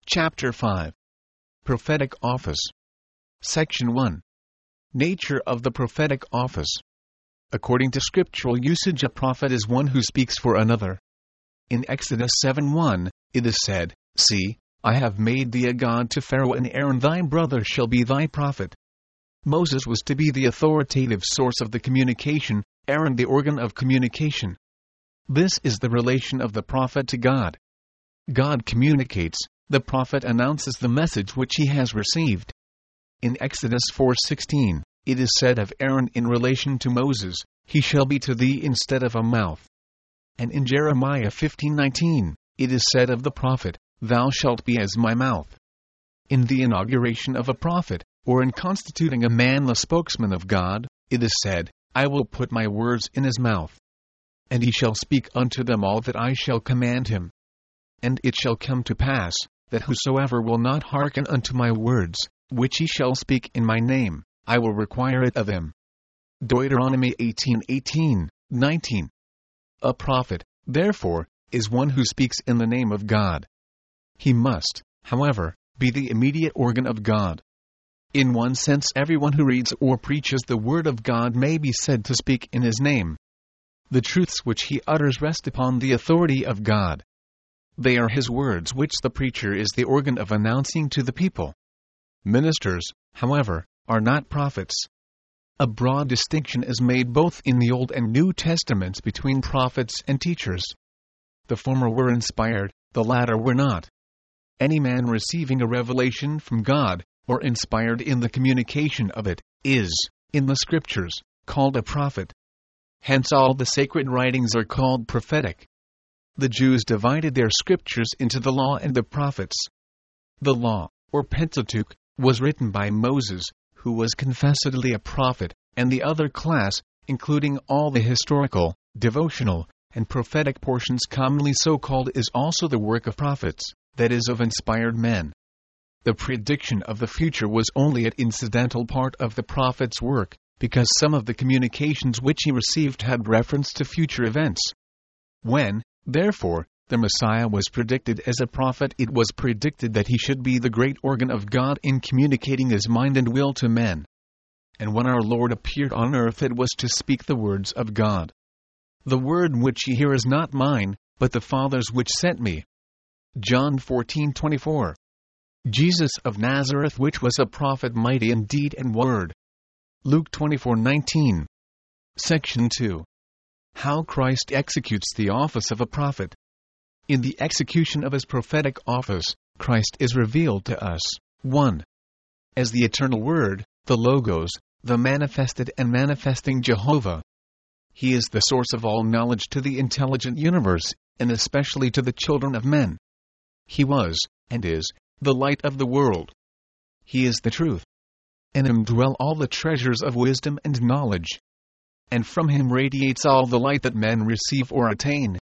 Chapter 5. Prophetic Office. Section 1. Nature of the prophetic office. According to scriptural usage, a prophet is one who speaks for another. In Exodus 7:1, it is said, "See, I have made thee a god to Pharaoh, and Aaron thy brother shall be thy prophet." Moses was to be the authoritative source of the communication, Aaron the organ of communication. This is the relation of the prophet to God. God communicates, the prophet announces the message which he has received. In Exodus 4:16, it is said of Aaron in relation to Moses, "He shall be to thee instead of a mouth." And in Jeremiah 15:19, it is said of the prophet, "Thou shalt be as my mouth." In the inauguration of a prophet, or in constituting a man the spokesman of God, it is said, "I will put my words in his mouth. And he shall speak unto them all that I shall command him. And it shall come to pass, that whosoever will not hearken unto my words, which he shall speak in my name, I will require it of him." Deuteronomy 18:18, 19. A prophet, therefore, is one who speaks in the name of God. He must, however, be the immediate organ of God. In one sense, everyone who reads or preaches the word of God may be said to speak in his name. The truths which he utters rest upon the authority of God. They are his words which the preacher is the organ of announcing to the people. Ministers, however, are not prophets. A broad distinction is made both in the Old and New Testaments between prophets and teachers. The former were inspired, the latter were not. Any man receiving a revelation from God, or inspired in the communication of it, is, in the Scriptures, called a prophet. Hence all the sacred writings are called prophetic. The Jews divided their scriptures into the Law and the Prophets. The Law, or Pentateuch, was written by Moses, who was confessedly a prophet, and the other class, including all the historical, devotional, and prophetic portions commonly so called, is also the work of prophets, that is, of inspired men. The prediction of the future was only an incidental part of the prophet's work, because some of the communications which he received had reference to future events. When, therefore, the Messiah was predicted as a prophet, it was predicted that he should be the great organ of God in communicating his mind and will to men. And when our Lord appeared on earth, it was to speak the words of God. "The word which ye hear is not mine, but the Father's which sent me." John 14:24. Jesus of Nazareth, which was a prophet mighty in deed and word. Luke 24:19. Section 2. How Christ executes the office of a prophet. In the execution of his prophetic office, Christ is revealed to us, 1. As the eternal Word, the Logos, the manifested and manifesting Jehovah. He is the source of all knowledge to the intelligent universe, and especially to the children of men. He was, and is, the light of the world. He is the truth. In him dwell all the treasures of wisdom and knowledge. And from him radiates all the light that men receive or attain.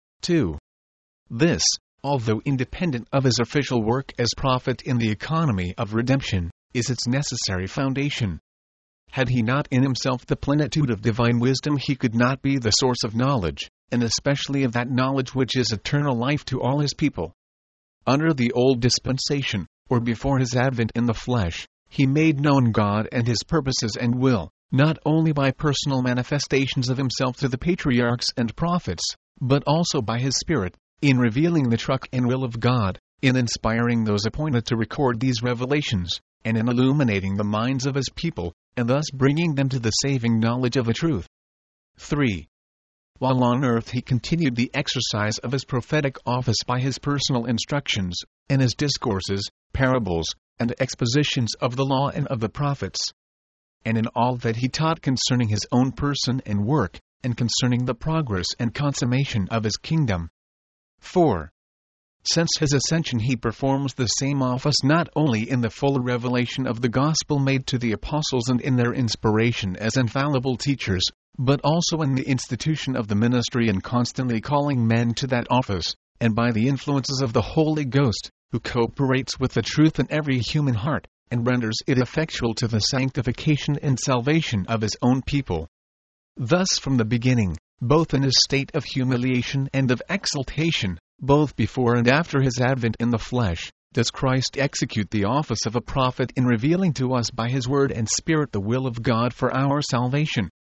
2. This, although independent of his official work as prophet in the economy of redemption, is its necessary foundation. Had he not in himself the plenitude of divine wisdom, he could not be the source of knowledge, and especially of that knowledge which is eternal life to all his people. Under the old dispensation, or before his advent in the flesh, he made known God and his purposes and will, not only by personal manifestations of himself to the patriarchs and prophets, but also by his Spirit, in revealing the truth and will of God, in inspiring those appointed to record these revelations, and in illuminating the minds of his people, and thus bringing them to the saving knowledge of the truth. 3. While on earth he continued the exercise of his prophetic office by his personal instructions, and his discourses, parables, and expositions of the law and of the prophets. And in all that he taught concerning his own person and work, and concerning the progress and consummation of his kingdom. 4. Since his ascension he performs the same office not only in the full revelation of the gospel made to the apostles and in their inspiration as infallible teachers, but also in the institution of the ministry and constantly calling men to that office, and by the influences of the Holy Ghost, who cooperates with the truth in every human heart, and renders it effectual to the sanctification and salvation of his own people. Thus from the beginning, both in his state of humiliation and of exaltation, both before and after his advent in the flesh, Does Christ execute the office of a prophet in revealing to us by His Word and Spirit the will of God for our salvation?